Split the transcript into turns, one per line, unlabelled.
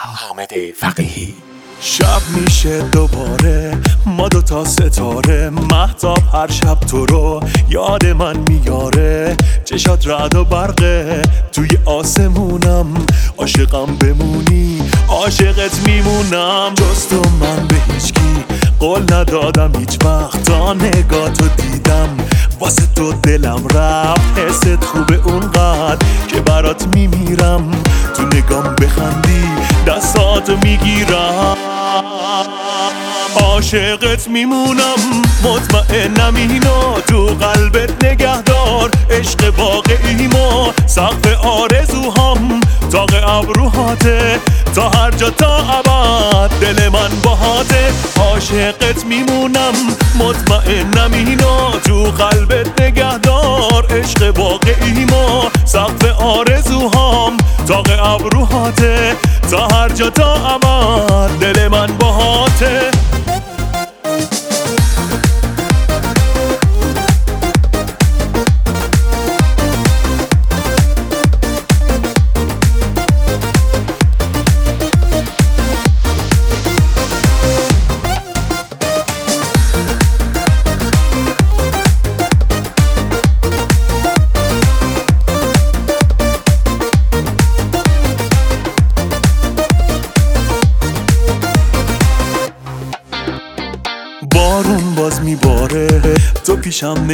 حامد فقیهی.
شب میشه دوباره، ما دوتا ستاره، مهتاب هر شب تو رو یاد من میاره. چشات رعد و برقه توی آسمونم، عاشقم بمونی عاشقت میمونم. جز تو من به هیچکی قول ندادم هیچ وقت، تا نگاتو دیدم واسه تو دلم رفت. حست خوبه اونقدر که برات میمیرم، تو نگام بخندی دستاتو میگیرم. عاشقت میمونم مطمئنم اینو تو قلبت نگهدار. عشق واقعیمو سقف آرزوهام تاق ابروهاته، تا هر جا تا ابد دل من باهاته. عاشقت میمونم مطمئنم اینو تو قلبت نگهدار. عشق واقعیمو سقف آرزوهام تاق ابروهاته، تا هر جا تا ابد دل من باهاته. بارون باز میباره، تو پیشم